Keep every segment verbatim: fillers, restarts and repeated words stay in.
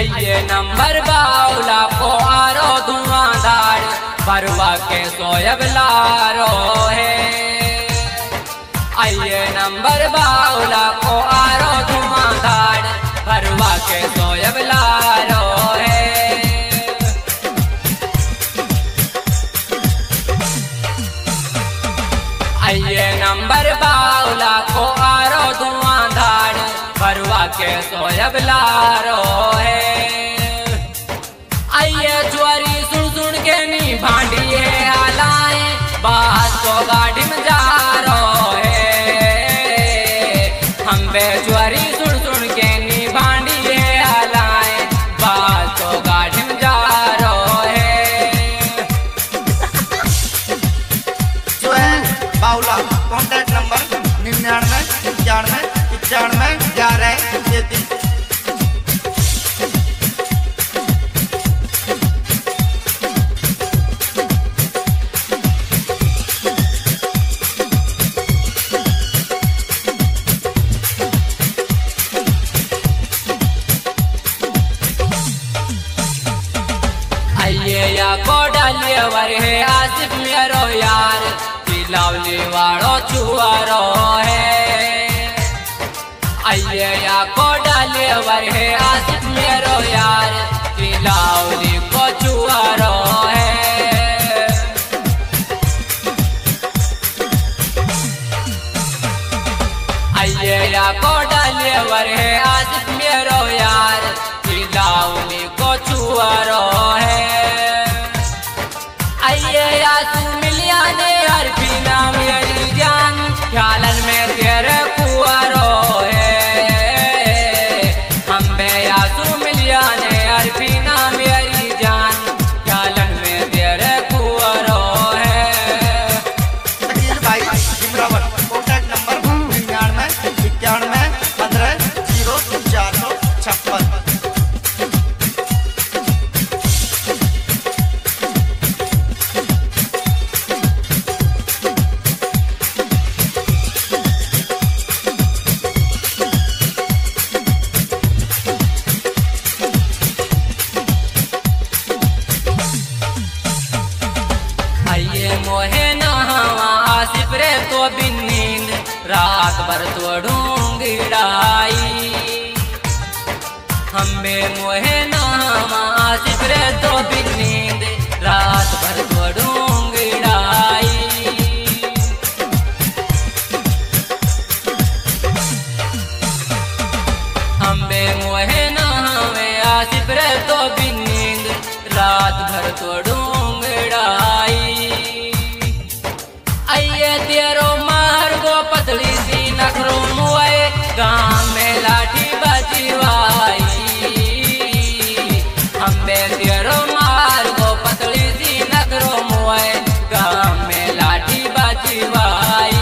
आइए नंबर बाउला को आरो धुआंधार बरवा के सोयब लारो है। आइए नंबर बाउला को आरो धुआंधार बरवा के सोयब लारो है। आइए नंबर बाउला को आरो धुआंधार बरवा के सोयब लारो है। आइए चुआरी सुन सुन के नी भांडिए आलाए बात को गाड़ी में जा रो है। हम बे चुआरी सुन सुन के नी भांडिए आलाए बात को गाड़ी में जा रो है। जो है बाउला कॉन्टैक्ट नंबर निन्यानवे इक्यानवे इक्यानवे ग्यारह तैतीस। आइए या को डालिए वर है आसिफ मेरो यार लावली वाड़ो चुआरो है। आइए या को डालिए वर है आसिफ मेरो यार लावली को चुआरो है। आइए या को डालिए वर है आसिफ मेरो यार लावली को चुआरो है। आइए या तू मिलिया ने हर पीना मेरी जान ख्यालन में तेरे कुआरो है। हम बे या तू मिलिया ने हर पीना मेरी जान ख्यालन में तेरे कुआरो है। शकील भाई जिमरावर कॉन्टैक्ट नंबर निन्यानवे इक्यानवे पंद्रह जीरो चार सौ छप्पन। आइए मोहे नहावा आसिफ रे तो बिन नींद रात भर तो ढूंढाई। हमें मोहे नहावा आसिफ रे तो बिन नींद रात भर तो ढूंढाई। हमें मोहे नहावे आसिफ रे तो बिन नींद रात भर तो ढूंढाई। आइए तेरो मार गो पतली सी नखरो मुआए गाँव में लाठी बजवाई। हमें तेरो मार गो पतली सी नखरो मुआए गाँव में लाठी बजवाई।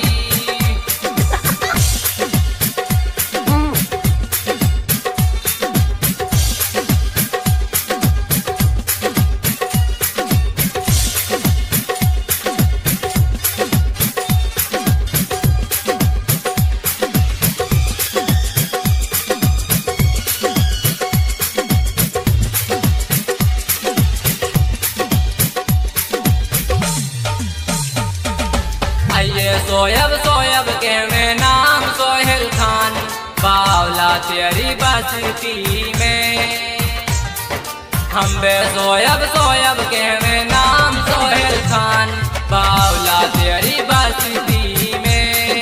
आइए सोयब सोयब के में नाम सोहेल खान बावला तेरी बस्ती में। हम बे सोयब सोयब के में नाम सोहेल खान बावला तेरी बस्ती में।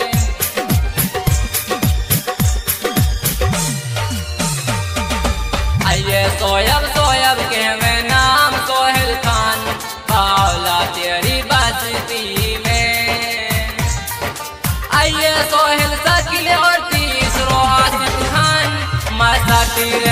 आइए सोयब सोयब के में नाम सोहेल खान बावला तेरी बस्ती में। आइए सोहेल शकील और तीसरो आसिफ खान मसाती